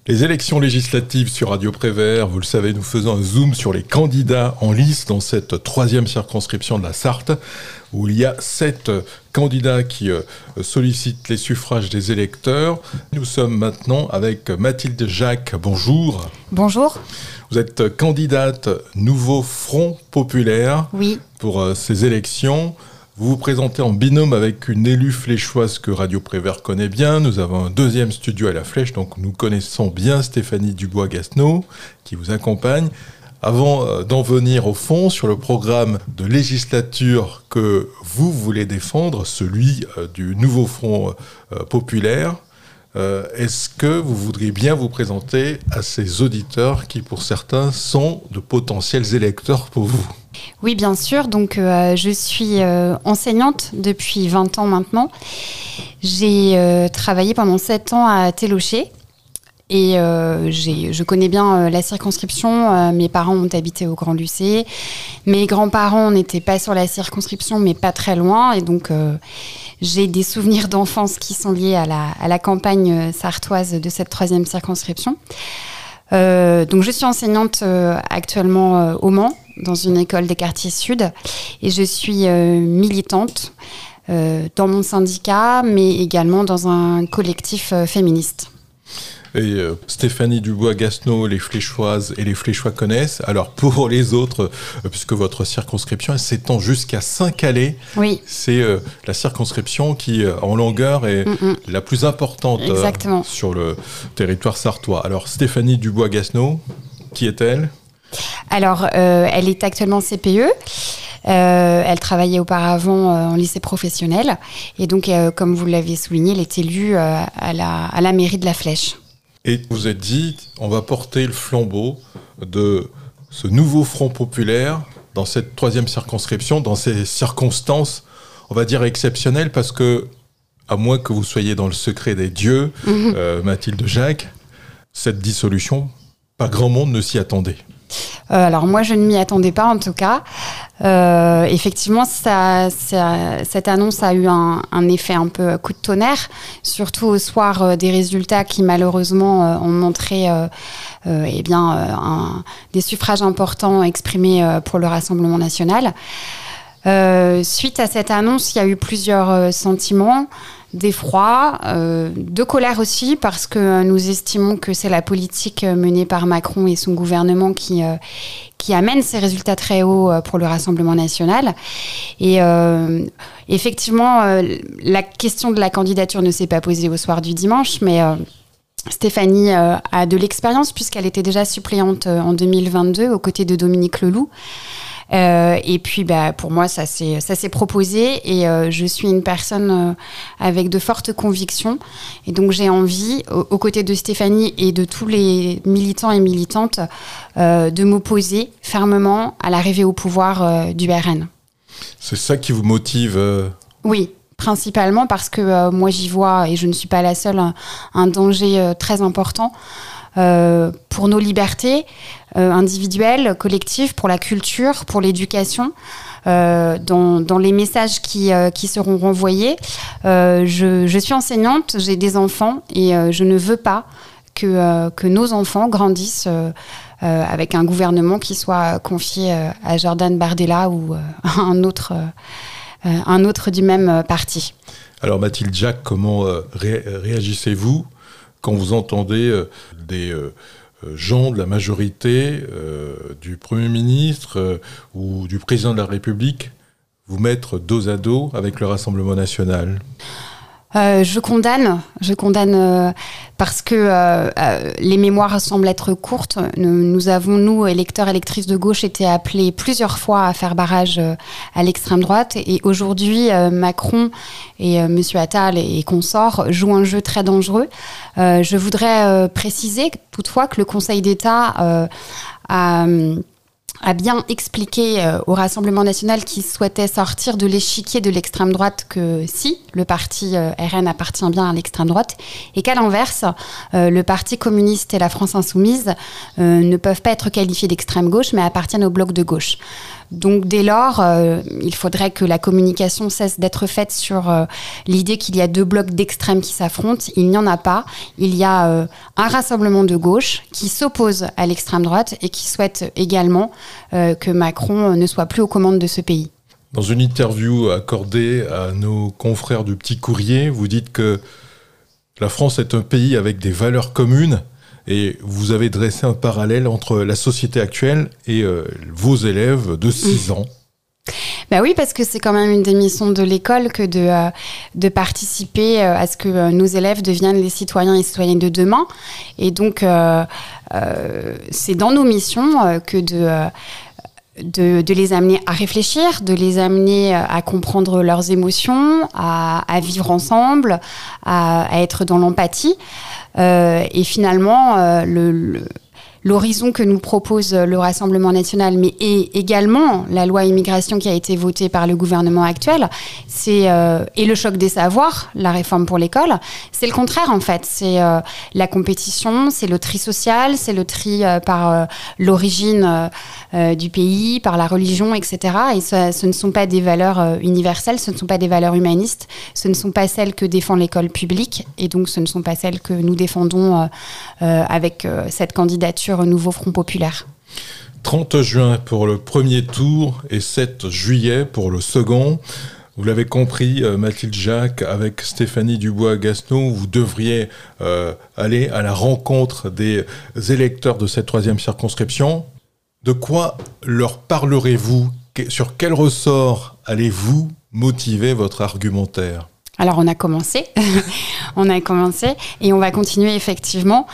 Les élections législatives sur Radio Prévert, vous le savez, nous faisons un zoom sur les candidats en lice dans cette troisième circonscription de la Sarthe, où il y a 7 candidats qui sollicitent les suffrages des électeurs. Nous sommes maintenant avec Mathilde Jacques. Bonjour. Bonjour. Vous êtes candidate Nouveau Front Populaire pour ces élections. Vous vous présentez en binôme avec une élue fléchoise que Radio Prévert connaît bien. Nous avons un deuxième studio à la Flèche, donc nous connaissons bien Stéphanie Dubois-Gasneau qui vous accompagne. Avant d'en venir au fond sur le programme de législature que vous voulez défendre, celui du Nouveau Front Populaire, est-ce que vous voudriez bien vous présenter à ces auditeurs qui, pour certains, sont de potentiels électeurs pour vous ? Oui, bien sûr. Donc, je suis enseignante depuis 20 ans maintenant. J'ai travaillé pendant 7 ans à Télocher. Et je connais bien la circonscription. Mes parents ont habité au Grand Lucé. Mes grands-parents n'étaient pas sur la circonscription, mais pas très loin. Et donc, j'ai des souvenirs d'enfance qui sont liés à la campagne sartoise de cette troisième circonscription. Donc, je suis enseignante actuellement au Mans, dans une école des quartiers sud. Et je suis militante dans mon syndicat, mais également dans un collectif féministe. Et Stéphanie Dubois-Gasneau, les Fléchoises et les Fléchois connaissent. Alors pour les autres, puisque votre circonscription elle s'étend jusqu'à Saint-Calais, c'est la circonscription qui en longueur est la plus importante sur le territoire sartois. Alors Stéphanie Dubois-Gasneau, qui est-elle ? Alors elle est actuellement CPE. Elle travaillait auparavant en lycée professionnel et donc, comme vous l'avez souligné, elle est élue à la mairie de la Flèche. Et vous êtes dit, on va porter le flambeau de ce nouveau Front Populaire dans cette troisième circonscription, dans ces circonstances, on va dire exceptionnelles, parce que, à moins que vous soyez dans le secret des dieux, Mathilde Jacques, cette dissolution, pas grand monde ne s'y attendait. Alors moi, je ne m'y attendais pas en tout cas. Effectivement, cette annonce a eu un effet un peu coup de tonnerre, surtout au soir des résultats qui malheureusement ont montré des suffrages importants exprimés pour le Rassemblement national. Suite à cette annonce, il y a eu plusieurs sentiments. D'effroi, de colère aussi, parce que nous estimons que c'est la politique menée par Macron et son gouvernement qui amène ces résultats très hauts pour le Rassemblement national. Et effectivement, la question de la candidature ne s'est pas posée au soir du dimanche, mais Stéphanie a de l'expérience puisqu'elle était déjà suppléante en 2022 aux côtés de Dominique Leloup. Et puis pour moi ça s'est proposé et je suis une personne avec de fortes convictions et donc j'ai envie aux côtés de Stéphanie et de tous les militants et militantes de m'opposer fermement à l'arrivée au pouvoir du RN. C'est ça qui vous motive Oui, principalement parce que moi j'y vois, et je ne suis pas la seule, un danger très important pour nos libertés individuelles, collectives, pour la culture, pour l'éducation, dans les messages qui seront renvoyés. Je suis enseignante, j'ai des enfants et je ne veux pas que nos enfants grandissent avec un gouvernement qui soit confié à Jordan Bardella ou un autre du même parti. Alors Mathilde Jacques, comment réagissez-vous quand vous entendez des gens de la majorité, du Premier ministre ou du Président de la République vous mettre dos à dos avec le Rassemblement national ? Je condamne parce que les mémoires semblent être courtes. Nous avons, nous, électeurs, électrices de gauche, été appelés plusieurs fois à faire barrage à l'extrême droite. Et aujourd'hui, Macron et M. Attal et consorts jouent un jeu très dangereux. Je voudrais préciser toutefois que le Conseil d'État a bien expliqué au Rassemblement national qu'il souhaitait sortir de l'échiquier de l'extrême droite que si le parti RN appartient bien à l'extrême droite et qu'à l'inverse, le Parti communiste et la France insoumise ne peuvent pas être qualifiés d'extrême gauche mais appartiennent au bloc de gauche. Donc dès lors, il faudrait que la communication cesse d'être faite sur l'idée qu'il y a deux blocs d'extrêmes qui s'affrontent. Il n'y en a pas. Il y a un rassemblement de gauche qui s'oppose à l'extrême droite et qui souhaite également que Macron ne soit plus aux commandes de ce pays. Dans une interview accordée à nos confrères du Petit Courrier, vous dites que la France est un pays avec des valeurs communes et vous avez dressé un parallèle entre la société actuelle et vos élèves de 6 ans. Ben oui, parce que c'est quand même une des missions de l'école que de participer à ce que nos élèves deviennent les citoyens et citoyennes de demain. Et donc, c'est dans nos missions que de les amener à réfléchir, de les amener à comprendre leurs émotions, à vivre ensemble, à être dans l'empathie. Et finalement, l'horizon que nous propose le Rassemblement national, mais également la loi immigration qui a été votée par le gouvernement actuel, et le choc des savoirs, la réforme pour l'école, c'est le contraire en fait. C'est la compétition, c'est le tri social, c'est le tri par l'origine du pays, par la religion, etc. Et ce ne sont pas des valeurs universelles, ce ne sont pas des valeurs humanistes, ce ne sont pas celles que défend l'école publique, et donc ce ne sont pas celles que nous défendons avec cette candidature Nouveau Front Populaire. 30 juin pour le premier tour et 7 juillet pour le second. Vous l'avez compris, Mathilde Jacques, avec Stéphanie Dubois-Gasneau, vous devriez aller à la rencontre des électeurs de cette 3e circonscription. De quoi leur parlerez-vous ? Sur quel ressort allez-vous motiver votre argumentaire ? Alors, on a commencé et on va continuer effectivement.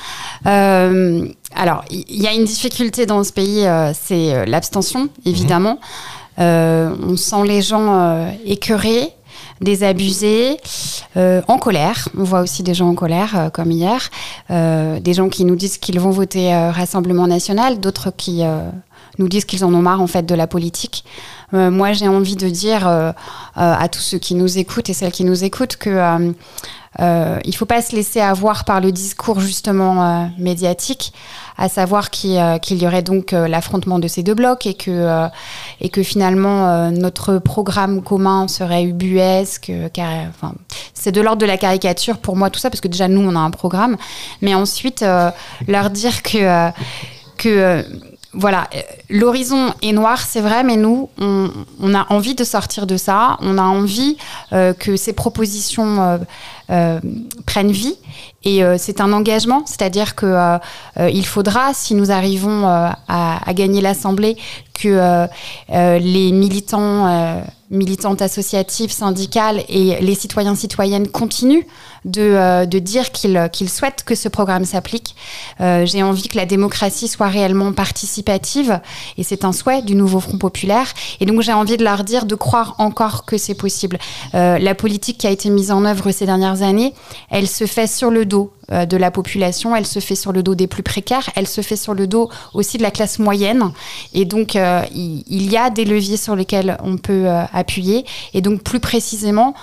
Alors, il y a une difficulté dans ce pays, c'est l'abstention, évidemment. On sent les gens écœurés, désabusés, en colère. On voit aussi des gens en colère, comme hier. Des gens qui nous disent qu'ils vont voter Rassemblement national, d'autres qui nous disent qu'ils en ont marre en fait de la politique. Moi, j'ai envie de dire à tous ceux qui nous écoutent et celles qui nous écoutent que il faut pas se laisser avoir par le discours justement médiatique, à savoir qu'il y aurait donc l'affrontement de ces deux blocs et que finalement notre programme commun serait ubuesque. C'est de l'ordre de la caricature pour moi tout ça, parce que déjà nous on a un programme, mais ensuite leur dire que voilà, l'horizon est noir, c'est vrai, mais nous, on a envie de sortir de ça. On a envie que ces propositions prennent vie. Et c'est un engagement, c'est-à-dire que il faudra, si nous arrivons à gagner l'Assemblée, que les militantes associatives, syndicales et les citoyens-citoyennes continuent de dire qu'ils souhaitent que ce programme s'applique. J'ai envie que la démocratie soit réellement participative, et c'est un souhait du Nouveau Front Populaire. Et donc j'ai envie de leur dire de croire encore que c'est possible. La politique qui a été mise en œuvre ces dernières années, elle se fait sur le dos de la population, elle se fait sur le dos des plus précaires, elle se fait sur le dos aussi de la classe moyenne. Et donc, il y a des leviers sur lesquels on peut appuyer. Et donc, plus précisément,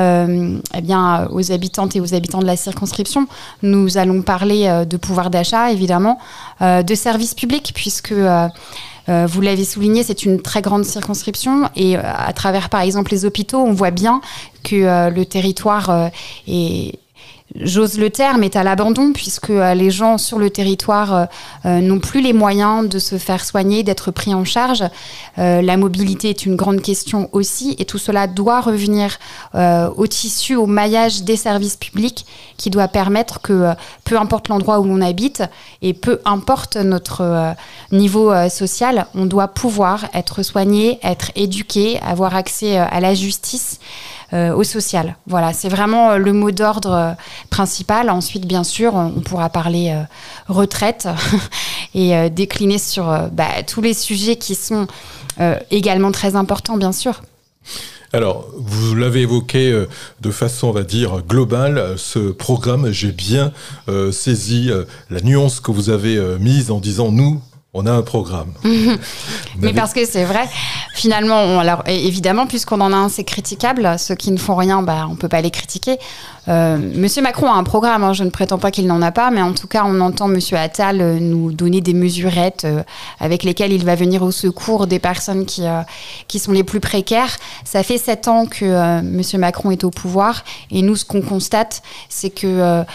aux habitantes et aux habitants de la circonscription, nous allons parler de pouvoir d'achat, évidemment, de services publics, puisque... vous l'avez souligné, c'est une très grande circonscription et à travers, par exemple, les hôpitaux, on voit bien que le territoire est... J'ose le terme, est à l'abandon, puisque les gens sur le territoire n'ont plus les moyens de se faire soigner, d'être pris en charge. La mobilité est une grande question aussi, et tout cela doit revenir au tissu, au maillage des services publics, qui doit permettre que, peu importe l'endroit où l'on habite, et peu importe notre niveau social, on doit pouvoir être soigné, être éduqué, avoir accès à la justice, au social. Voilà, c'est vraiment le mot d'ordre principal. Ensuite, bien sûr, on pourra parler retraite et décliner sur tous les sujets qui sont également très importants, bien sûr. Alors, vous l'avez évoqué de façon, on va dire, globale, ce programme, j'ai bien saisi la nuance que vous avez mise en disant « nous ». On a un programme. Mais parce que c'est vrai, finalement, alors évidemment, puisqu'on en a un, c'est critiquable. Ceux qui ne font rien, on ne peut pas les critiquer. Monsieur Macron a un programme, je ne prétends pas qu'il n'en a pas, mais en tout cas, on entend Monsieur Attal nous donner des mesurettes avec lesquelles il va venir au secours des personnes qui sont les plus précaires. Ça fait 7 ans que Monsieur Macron est au pouvoir et nous, ce qu'on constate, c'est que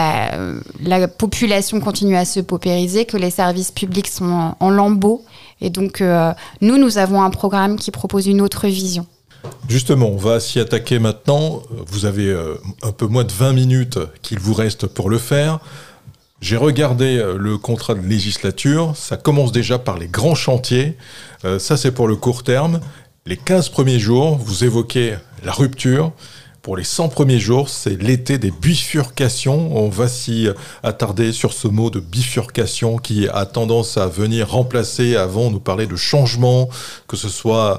la population continue à se paupériser, que les services publics sont en lambeaux. Et donc, nous avons un programme qui propose une autre vision. Justement, on va s'y attaquer maintenant. Vous avez un peu moins de 20 minutes qu'il vous reste pour le faire. J'ai regardé le contrat de législature. Ça commence déjà par les grands chantiers. Ça, c'est pour le court terme. Les 15 premiers jours, vous évoquez la rupture. Pour les 100 premiers jours, c'est l'été des bifurcations. On va s'y attarder sur ce mot de bifurcation qui a tendance à venir remplacer, avant, nous parler de changement, que ce soit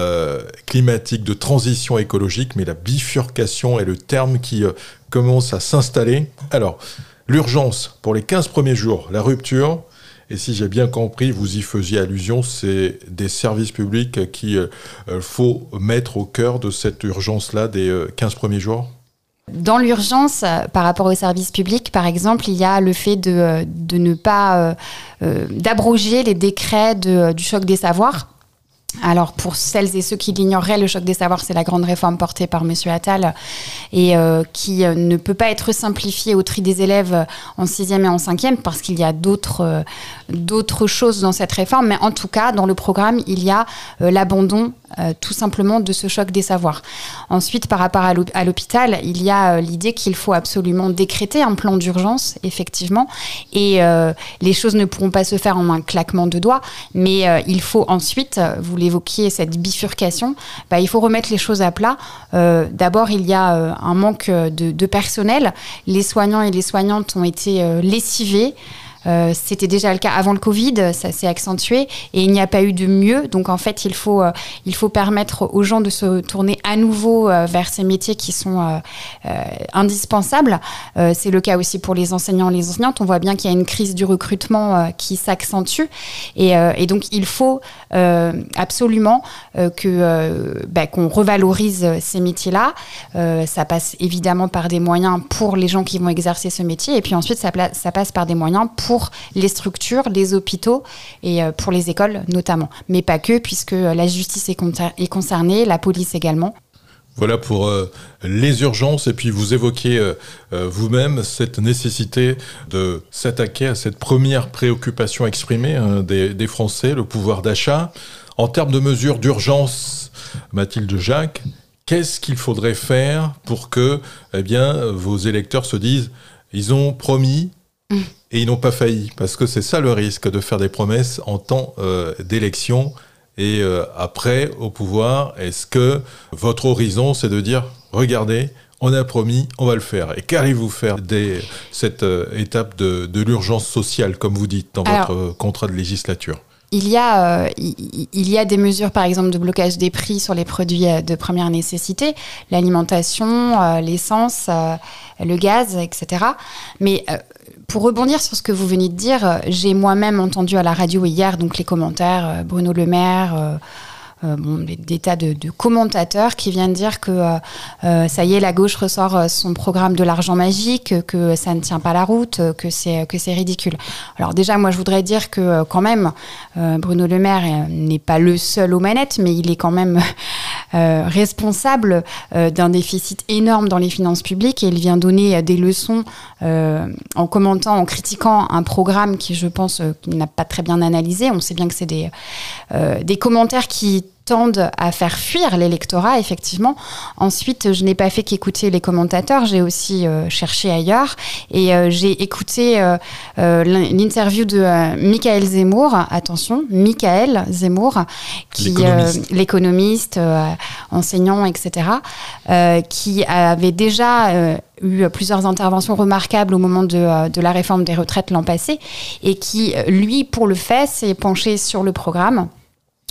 climatique, de transition écologique, mais la bifurcation est le terme qui commence à s'installer. Alors, l'urgence pour les 15 premiers jours, la rupture, et si j'ai bien compris, vous y faisiez allusion, c'est des services publics qu'il faut mettre au cœur de cette urgence-là des 15 premiers jours ? Dans l'urgence, par rapport aux services publics, par exemple, il y a le fait de ne pas d'abroger les décrets du choc des savoirs. Alors, pour celles et ceux qui l'ignoreraient, le choc des savoirs, c'est la grande réforme portée par M. Attal et qui ne peut pas être simplifiée au tri des élèves en 6e et en 5e parce qu'il y a d'autres choses dans cette réforme. Mais en tout cas, dans le programme, il y a l'abandon tout simplement de ce choc des savoirs. Ensuite, par rapport à l'hôpital, il y a l'idée qu'il faut absolument décréter un plan d'urgence, effectivement, et les choses ne pourront pas se faire en un claquement de doigts, mais il faut ensuite, vous l'évoquiez, cette bifurcation, il faut remettre les choses à plat. D'abord, il y a un manque de personnel. Les soignants et les soignantes ont été lessivés. C'était déjà le cas avant le Covid, ça s'est accentué et il n'y a pas eu de mieux. Donc en fait, il faut permettre aux gens de se tourner à nouveau vers ces métiers qui sont indispensables. C'est le cas aussi pour les enseignants et les enseignantes. On voit bien qu'il y a une crise du recrutement qui s'accentue et donc il faut absolument qu'on revalorise ces métiers-là. Ça passe évidemment par des moyens pour les gens qui vont exercer ce métier et puis ensuite ça passe par des moyens pour les structures, les hôpitaux et pour les écoles notamment. Mais pas que, puisque la justice est concernée, la police également. Voilà pour les urgences. Et puis vous évoquiez vous-même cette nécessité de s'attaquer à cette première préoccupation exprimée des Français, le pouvoir d'achat. En termes de mesures d'urgence, Mathilde Jacques, qu'est-ce qu'il faudrait faire pour que vos électeurs se disent « ils ont promis » et ils n'ont pas failli, parce que c'est ça le risque de faire des promesses en temps d'élection et après au pouvoir. Est-ce que votre horizon, c'est de dire « regardez, on a promis, on va le faire ». Et qu'arrivez-vous faire dès cette étape de l'urgence sociale, comme vous dites dans votre contrat de législature ? Il y a des mesures, par exemple, de blocage des prix sur les produits de première nécessité, l'alimentation, l'essence, le gaz, etc. Mais pour rebondir sur ce que vous venez de dire, j'ai moi-même entendu à la radio hier donc les commentaires, Bruno Le Maire, des tas de commentateurs qui viennent dire que ça y est, la gauche ressort son programme de l'argent magique, que ça ne tient pas la route, que c'est ridicule. Alors déjà, moi, je voudrais dire que quand même, Bruno Le Maire n'est pas le seul aux manettes, mais il est quand même responsable d'un déficit énorme dans les finances publiques et il vient donner des leçons en commentant, en critiquant un programme qui, je pense, n'a pas très bien analysé. On sait bien que c'est des commentaires qui tendent à faire fuir l'électorat, effectivement. Ensuite, je n'ai pas fait qu'écouter les commentateurs, j'ai aussi cherché ailleurs et j'ai écouté l'interview de Michaël Zemmour, attention, Michaël Zemmour, l'économiste, enseignant, etc., qui avait déjà eu plusieurs interventions remarquables au moment de la réforme des retraites l'an passé et qui, lui, pour le fait, s'est penché sur le programme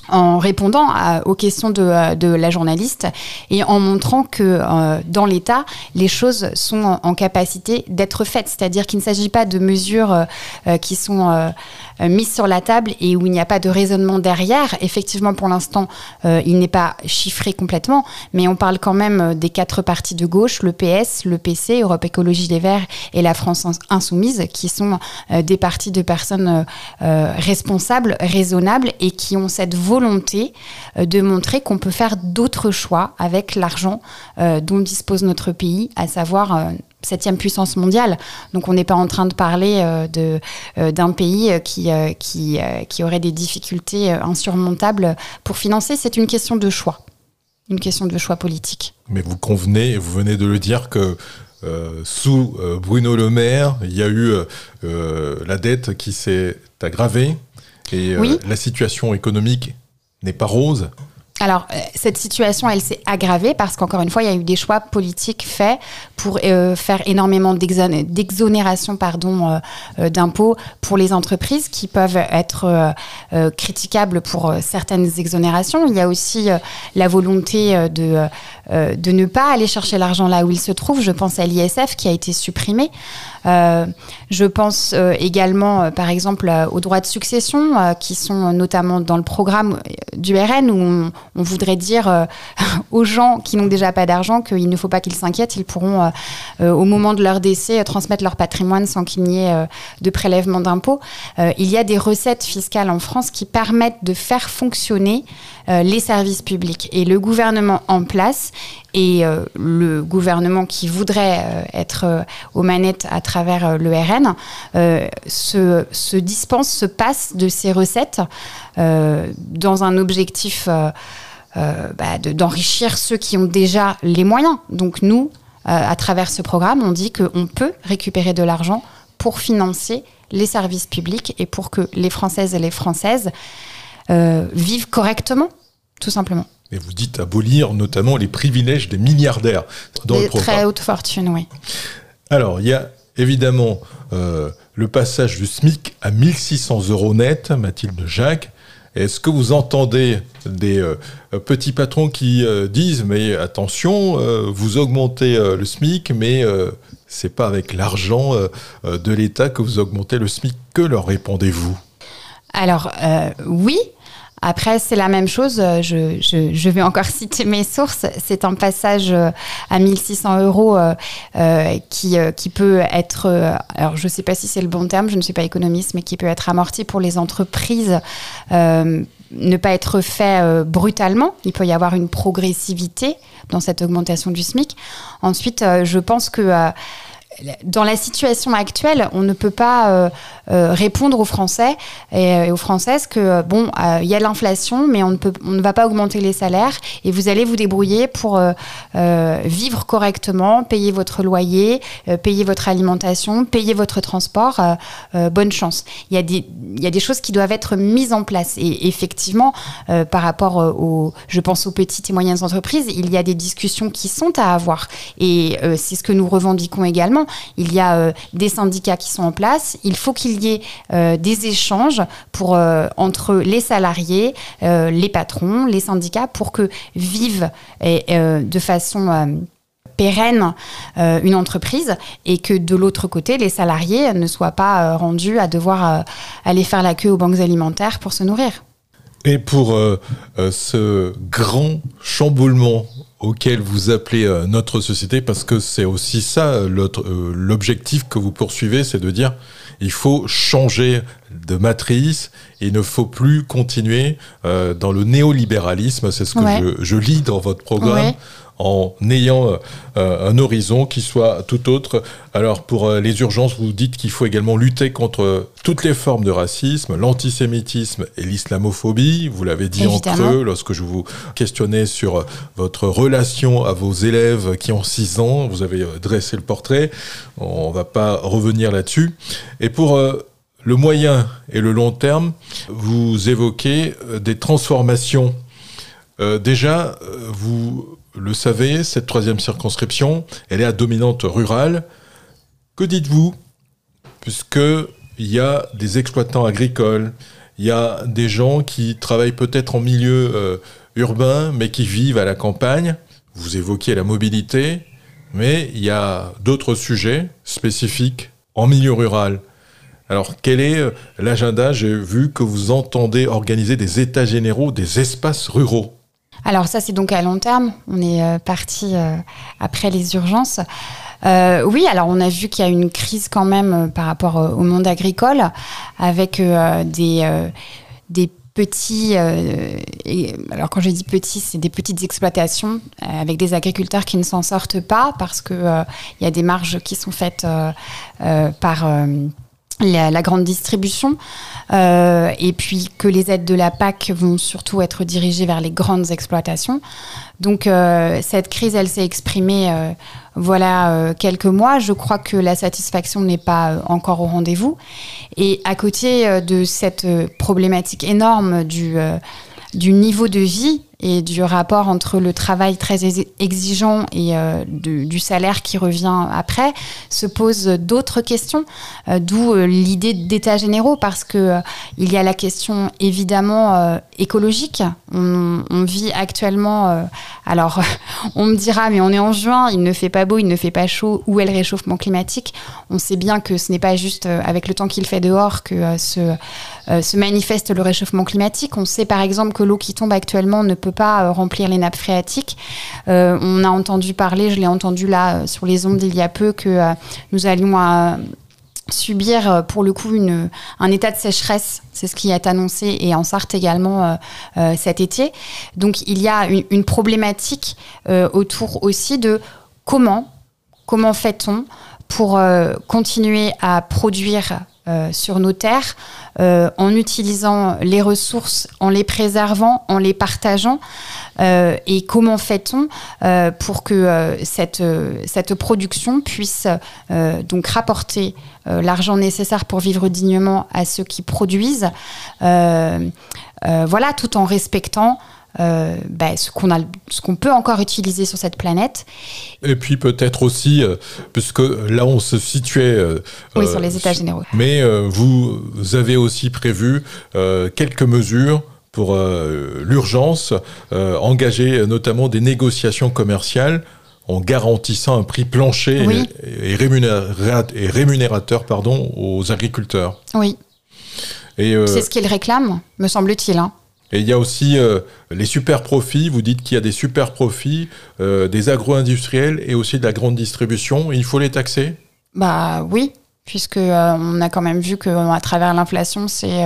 en répondant aux questions de la journaliste et en montrant que dans l'État, les choses sont en capacité d'être faites. C'est-à-dire qu'il ne s'agit pas de mesures qui sont mises sur la table et où il n'y a pas de raisonnement derrière. Effectivement, pour l'instant, il n'est pas chiffré complètement, mais on parle quand même des 4 partis de gauche, le PS, le PC, Europe Écologie Les Verts et la France Insoumise, qui sont des partis de personnes responsables, raisonnables et qui ont cette volonté de montrer qu'on peut faire d'autres choix avec l'argent dont dispose notre pays, à savoir 7e puissance mondiale. Donc on n'est pas en train de parler d'un pays qui aurait des difficultés insurmontables pour financer. C'est une question de choix. Une question de choix politique. Mais vous convenez, vous venez de le dire, que sous Bruno Le Maire, il y a eu la dette qui s'est aggravée et oui. La situation économique n'est pas rose. Alors, cette situation, elle s'est aggravée parce qu'encore une fois, il y a eu des choix politiques faits pour faire énormément d'exonérations d'impôts pour les entreprises qui peuvent être critiquables pour certaines exonérations. Il y a aussi la volonté de ne pas aller chercher l'argent là où il se trouve. Je pense à l'ISF qui a été supprimé. Je pense également, par exemple, aux droits de succession qui sont notamment dans le programme du RN où on voudrait dire aux gens qui n'ont déjà pas d'argent qu'il ne faut pas qu'ils s'inquiètent, ils pourront au moment de leur décès transmettre leur patrimoine sans qu'il n'y ait de prélèvement d'impôts. Il y a des recettes fiscales en France qui permettent de faire fonctionner les services publics. Et le gouvernement en place et le gouvernement qui voudrait être aux manettes à travers le RN se passe de ces recettes dans un objectif d'enrichir ceux qui ont déjà les moyens. Donc nous, à travers ce programme, on dit qu'on peut récupérer de l'argent pour financer les services publics et pour que les Françaises et les Françaises vivent correctement, tout simplement. Et vous dites abolir notamment les privilèges des milliardaires dans le programme. Très haute fortune, oui. Alors, il y a évidemment le passage du SMIC à 1 600 € net, Mathilde Jacques. Est-ce que vous entendez des petits patrons qui disent « Mais attention, vous augmentez le SMIC, mais c'est pas avec l'argent de l'État que vous augmentez le SMIC ». Que leur répondez-vous ? Alors, oui. Après, c'est la même chose. Je vais encore citer mes sources. C'est un passage à 1 600 € qui peut être... alors, je ne sais pas si c'est le bon terme, je ne suis pas économiste, mais qui peut être amorti pour les entreprises. Ne pas être fait brutalement. Il peut y avoir une progressivité dans cette augmentation du SMIC. Ensuite, je pense que... dans la situation actuelle, on ne peut pas répondre aux Français et aux Françaises que il y a l'inflation, mais on ne va pas augmenter les salaires et vous allez vous débrouiller pour vivre correctement, payer votre loyer, payer votre alimentation, payer votre transport. Bonne chance. Il y a des choses qui doivent être mises en place et effectivement, par rapport je pense aux petites et moyennes entreprises, il y a des discussions qui sont à avoir et c'est ce que nous revendiquons également. Il y a des syndicats qui sont en place. Il faut qu'il y ait des échanges entre les salariés, les patrons, les syndicats pour que vive de façon pérenne une entreprise et que de l'autre côté, les salariés ne soient pas rendus à devoir aller faire la queue aux banques alimentaires pour se nourrir. Et pour ce grand chamboulement auquel vous appelez notre société, parce que c'est aussi ça l'objectif que vous poursuivez, c'est de dire il faut changer de matrice, il ne faut plus continuer dans le néolibéralisme, c'est ce que je lis dans votre programme. Ouais. En ayant un horizon qui soit tout autre. Alors, pour les urgences, vous dites qu'il faut également lutter contre toutes les formes de racisme, l'antisémitisme et l'islamophobie. Vous l'avez dit en creux lorsque je vous questionnais sur votre relation à vos élèves qui ont 6 ans. Vous avez dressé le portrait. On ne va pas revenir là-dessus. Et pour le moyen et le long terme, vous évoquez des transformations. Déjà, vous le savez, cette 3e circonscription, elle est à dominante rurale. Que dites-vous ? Puisqu'il y a des exploitants agricoles, il y a des gens qui travaillent peut-être en milieu urbain, mais qui vivent à la campagne. Vous évoquiez la mobilité, mais il y a d'autres sujets spécifiques en milieu rural. Alors, quel est l'agenda? J'ai vu que vous entendez organiser des états généraux des espaces ruraux. Alors ça, c'est donc à long terme. On est parti après les urgences. Oui, alors on a vu qu'il y a une crise quand même par rapport au monde agricole, avec des petits... alors quand je dis petits, c'est des petites exploitations avec des agriculteurs qui ne s'en sortent pas parce qu'il y a des marges qui sont faites par... la grande distribution, et puis que les aides de la PAC vont surtout être dirigées vers les grandes exploitations. Donc cette crise, elle s'est exprimée quelques mois. Je crois que la satisfaction n'est pas encore au rendez-vous. Et à côté de cette problématique énorme du niveau de vie et du rapport entre le travail très exigeant et du salaire qui revient après, se posent d'autres questions, d'où l'idée d'états généraux, parce que il y a la question évidemment écologique. On vit actuellement, alors on me dira, mais on est en juin, il ne fait pas beau, il ne fait pas chaud, où est le réchauffement climatique? On sait bien que ce n'est pas juste avec le temps qu'il fait dehors que se manifeste le réchauffement climatique. On sait par exemple que l'eau qui tombe actuellement ne peut pas remplir les nappes phréatiques. On a entendu parler, je l'ai entendu là sur les ondes il y a peu, que nous allions subir pour le coup un état de sécheresse. C'est ce qui est annoncé, et en Sarthe également cet été. Donc il y a une problématique autour aussi de comment fait-on pour continuer à produire sur nos terres, en utilisant les ressources, en les préservant, en les partageant, et comment fait-on pour que cette production puisse donc rapporter l'argent nécessaire pour vivre dignement à ceux qui produisent, tout en respectant ce qu'on peut encore utiliser sur cette planète. Et puis peut-être aussi, puisque là on se situait... sur les états généraux. Mais vous avez aussi prévu quelques mesures pour l'urgence, engager notamment des négociations commerciales en garantissant un prix plancher et rémunérateur aux agriculteurs. Oui. C'est ce qu'ils réclament, me semble-t-il, hein. Et il y a aussi les super profits. Vous dites qu'il y a des super profits des agro-industriels et aussi de la grande distribution. Il faut les taxer ? Oui, puisque on a quand même vu qu'à travers l'inflation, c'est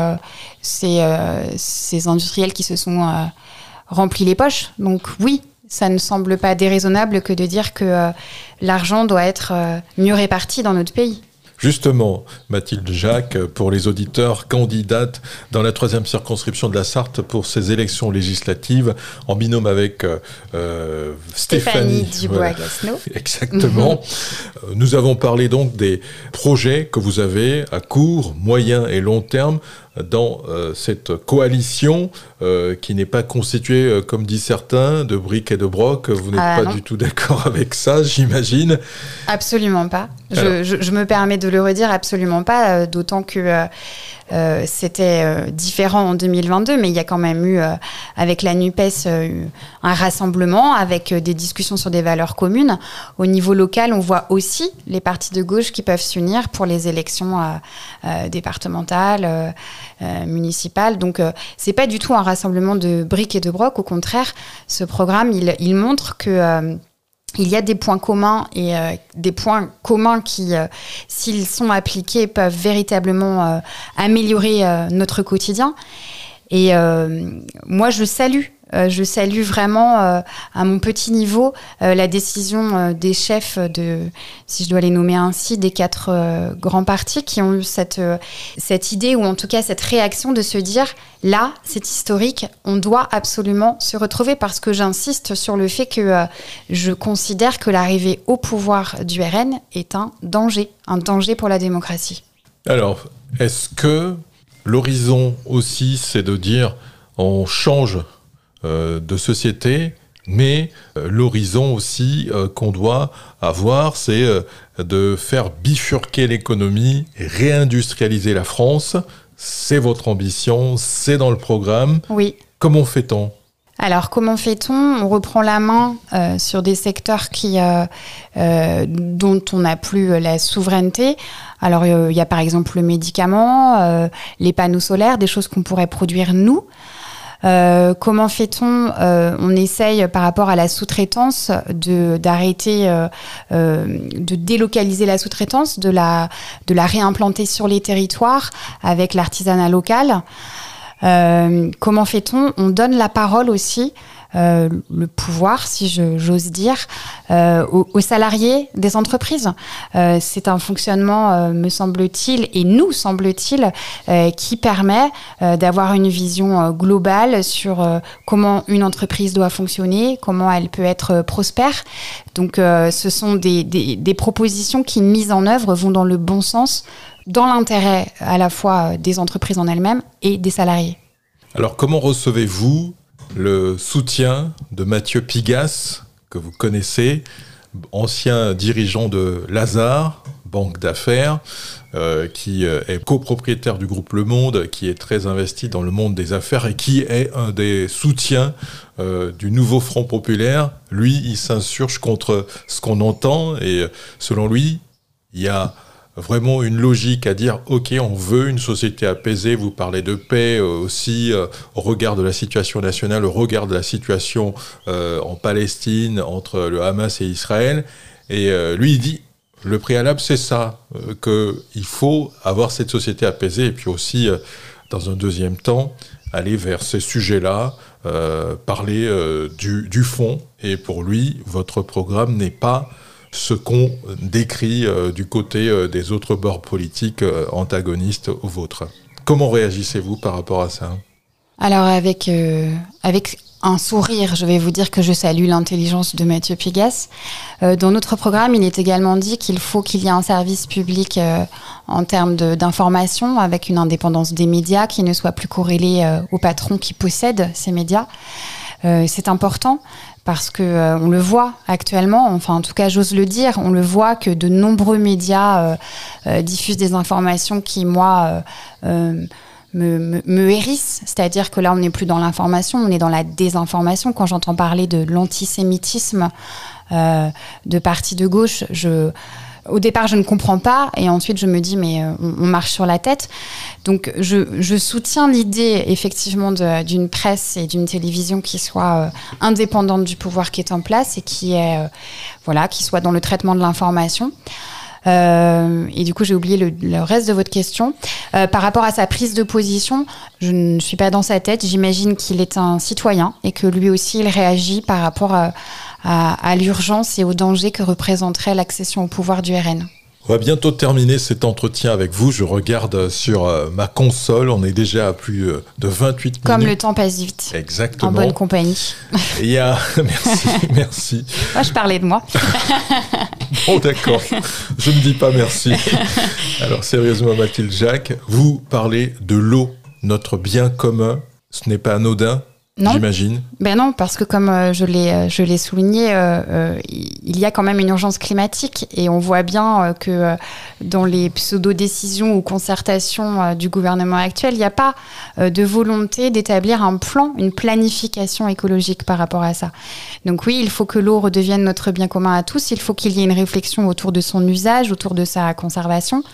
ces industriels qui se sont remplis les poches. Donc oui, ça ne semble pas déraisonnable que de dire que l'argent doit être mieux réparti dans notre pays. Justement, Mathilde Jacques, pour les auditeurs, candidate dans la 3e circonscription de la Sarthe pour ces élections législatives, en binôme avec Stéphanie Dubois-Gasneau. Exactement. Nous avons parlé donc des projets que vous avez à court, moyen et long terme dans cette coalition qui n'est pas constituée, comme disent certains, de briques et de broc. Vous n'êtes pas du tout d'accord avec ça, j'imagine. Absolument pas. Je me permets de le redire, absolument pas, d'autant que c'était différent en 2022, mais il y a quand même eu, avec la NUPES, un rassemblement avec des discussions sur des valeurs communes. Au niveau local, on voit aussi les partis de gauche qui peuvent s'unir pour les élections départementales, municipales. Donc, c'est pas du tout un rassemblement de briques et de broc. Au contraire, ce programme, il montre que il y a des points communs et des points communs qui, s'ils sont appliqués, peuvent véritablement améliorer notre quotidien. Et moi, je salue vraiment à mon petit niveau la décision des chefs si je dois les nommer ainsi, des 4 grands partis qui ont eu cette idée, ou en tout cas cette réaction de se dire là, c'est historique, on doit absolument se retrouver, parce que j'insiste sur le fait que je considère que l'arrivée au pouvoir du RN est un danger pour la démocratie. Alors, est-ce que l'horizon aussi, c'est de dire on change de société, mais l'horizon aussi qu'on doit avoir, c'est de faire bifurquer l'économie et réindustrialiser la France c'est votre ambition, c'est dans le programme. Oui. Comment fait-on ? Alors, comment fait-on ? On reprend la main sur des secteurs dont on n'a plus la souveraineté. Alors, il y a par exemple le médicament, les panneaux solaires, des choses qu'on pourrait produire nous. Comment fait-on ? On essaye par rapport à la sous-traitance d'arrêter, de délocaliser la sous-traitance, de la réimplanter sur les territoires avec l'artisanat local. Comment fait-on ? On donne la parole aussi, le pouvoir, si j'ose dire, aux salariés des entreprises. C'est un fonctionnement, me semble-t-il, et nous semble-t-il, qui permet d'avoir une vision globale sur comment une entreprise doit fonctionner, comment elle peut être prospère. Donc, ce sont des propositions qui, mises en œuvre, vont dans le bon sens, dans l'intérêt à la fois des entreprises en elles-mêmes et des salariés. Alors, comment recevez-vous le soutien de Mathieu Pigasse, que vous connaissez, ancien dirigeant de Lazard, banque d'affaires, qui est copropriétaire du groupe Le Monde, qui est très investi dans le monde des affaires et qui est un des soutiens du nouveau Front populaire. Lui, il s'insurge contre ce qu'on entend et selon lui, il y a vraiment une logique à dire, ok, on veut une société apaisée, vous parlez de paix aussi, au regard de la situation nationale, au regard de la situation en Palestine, entre le Hamas et Israël. Et lui, il dit, le préalable, c'est ça, qu'il faut avoir cette société apaisée, et puis aussi, dans un deuxième temps, aller vers ces sujets-là, parler du fond. Et pour lui, votre programme n'est pas ce qu'on décrit du côté des autres bords politiques antagonistes aux vôtres. Comment réagissez-vous par rapport à ça ? Alors avec un sourire, je vais vous dire que je salue l'intelligence de Mathieu Pigasse. Dans notre programme, il est également dit qu'il faut qu'il y ait un service public en termes d'information, avec une indépendance des médias qui ne soit plus corrélée aux patrons qui possèdent ces médias. C'est important. Parce que on le voit actuellement, enfin en tout cas j'ose le dire, on le voit que de nombreux médias diffusent des informations qui, moi, me hérissent. C'est-à-dire que là, on n'est plus dans l'information, on est dans la désinformation. Quand j'entends parler de l'antisémitisme de partis de gauche, au départ, je ne comprends pas, et ensuite je me dis mais on marche sur la tête. Donc je soutiens l'idée effectivement d'une presse et d'une télévision qui soit indépendante du pouvoir qui est en place et qui soit dans le traitement de l'information. Et du coup, j'ai oublié le reste de votre question. Par rapport à sa prise de position, je ne suis pas dans sa tête. J'imagine qu'il est un citoyen et que lui aussi, il réagit par rapport à l'urgence et au danger que représenterait l'accession au pouvoir du RN. On va bientôt terminer cet entretien avec vous. Je regarde sur ma console. On est déjà à plus de 28 minutes. Comme le temps passe vite. Exactement. En bonne compagnie. Il y a... Merci. Moi, je parlais de moi. Bon, d'accord. Je ne dis pas merci. Alors, sérieusement, Mathilde Jacques, vous parlez de l'eau, notre bien commun. Ce n'est pas anodin. Non. J'imagine. Ben non, parce que comme je l'ai souligné, il y a quand même une urgence climatique et on voit bien que dans les pseudo-décisions ou concertations du gouvernement actuel, il n'y a pas de volonté d'établir un plan, une planification écologique par rapport à ça. Donc oui, il faut que l'eau redevienne notre bien commun à tous, il faut qu'il y ait une réflexion autour de son usage, autour de sa conservation.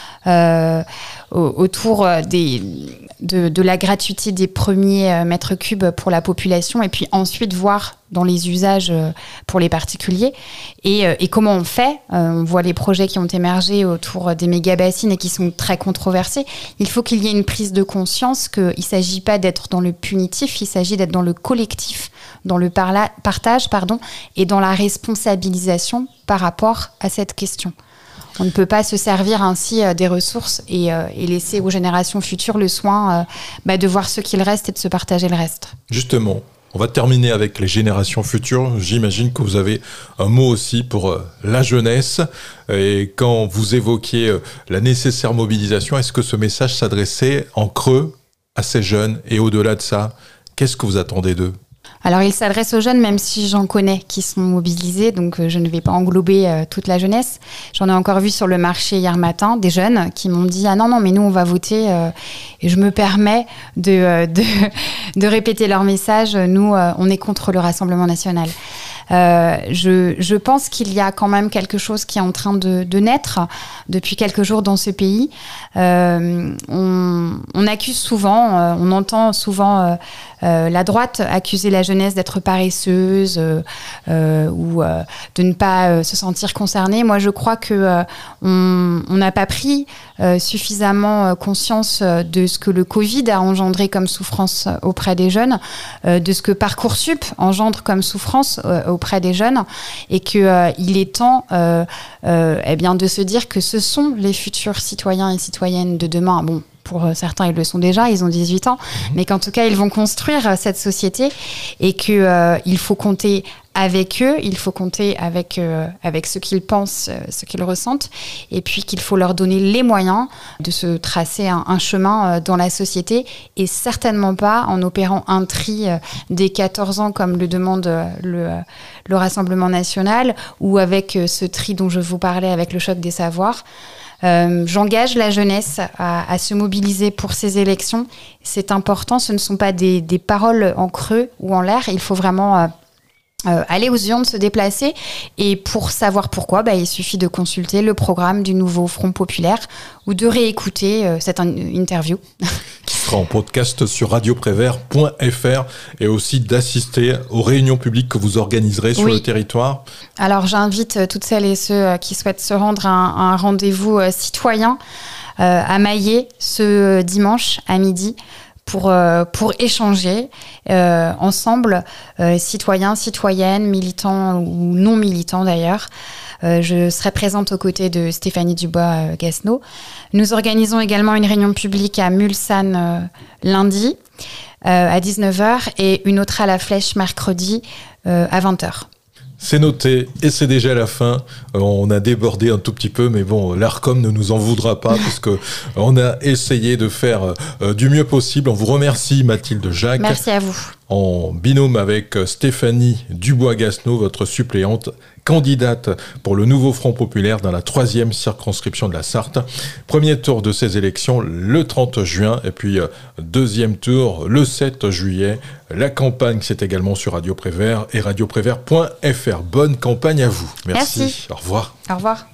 Autour de la gratuité des premiers mètres cubes pour la population et puis ensuite voir dans les usages pour les particuliers et comment on fait. On voit les projets qui ont émergé autour des méga-bassines et qui sont très controversés. Il faut qu'il y ait une prise de conscience qu'il ne s'agit pas d'être dans le punitif, il s'agit d'être dans le collectif, dans le partage et dans la responsabilisation par rapport à cette question. On ne peut pas se servir ainsi des ressources et laisser aux générations futures le soin de voir ce qu'il reste et de se partager le reste. Justement, on va terminer avec les générations futures. J'imagine que vous avez un mot aussi pour la jeunesse. Et quand vous évoquiez la nécessaire mobilisation, est-ce que ce message s'adressait en creux à ces jeunes ? Et au-delà de ça, qu'est-ce que vous attendez d'eux ? Alors, il s'adresse aux jeunes, même si j'en connais qui sont mobilisés, donc je ne vais pas englober toute la jeunesse. J'en ai encore vu sur le marché hier matin, des jeunes qui m'ont dit « Ah non, mais nous, on va voter. » Et je me permets de répéter leur message. Nous, on est contre le Rassemblement national. Je pense qu'il y a quand même quelque chose qui est en train de naître depuis quelques jours dans ce pays. On accuse souvent, on entend souvent la droite accuser la jeunesse d'être paresseuse ou de ne pas se sentir concernée. Moi, je crois que on n'a pas pris suffisamment conscience de ce que le Covid a engendré comme souffrance auprès des jeunes, de ce que Parcoursup engendre comme souffrance auprès des jeunes, et que il est temps de se dire que ce sont les futurs citoyens et citoyennes de demain. Bon, pour certains, ils le sont déjà, ils ont 18 ans, mais qu'en tout cas, ils vont construire cette société, et qu'il faut compter avec eux, il faut compter avec ce qu'ils pensent, ce qu'ils ressentent, et puis qu'il faut leur donner les moyens de se tracer un chemin dans la société, et certainement pas en opérant un tri dès 14 ans comme le demande le Rassemblement national, ou avec ce tri dont je vous parlais avec le choc des savoirs. J'engage la jeunesse à se mobiliser pour ces élections. C'est important, ce ne sont pas des paroles en creux ou en l'air, il faut vraiment aller aux urnes, se déplacer. Et pour savoir pourquoi, il suffit de consulter le programme du nouveau Front populaire ou de réécouter cette interview. Qui sera en podcast sur radioprévert.fr, et aussi d'assister aux réunions publiques que vous organiserez sur le territoire. Alors j'invite toutes celles et ceux qui souhaitent se rendre à un rendez-vous citoyen à Maillé ce dimanche à midi, pour échanger ensemble, citoyens, citoyennes, militants ou non militants d'ailleurs. Je serai présente aux côtés de Stéphanie Dubois-Gasneau. Nous organisons également une réunion publique à Mulsanne lundi à 19h, et une autre à la Flèche mercredi à 20h. C'est noté, et c'est déjà la fin. On a débordé un tout petit peu, mais bon, l'ARCOM ne nous en voudra pas, parce que on a essayé de faire du mieux possible. On vous remercie, Mathilde Jacques. Merci à vous. En binôme avec Stéphanie Dubois-Gasneau, votre suppléante, candidate pour le nouveau Front populaire dans la 3e circonscription de la Sarthe. Premier tour de ces élections le 30 juin, et puis deuxième tour le 7 juillet. La campagne, c'est également sur Radio Prévert et radioprévert.fr. Bonne campagne à vous. Merci. Merci. Au revoir. Au revoir.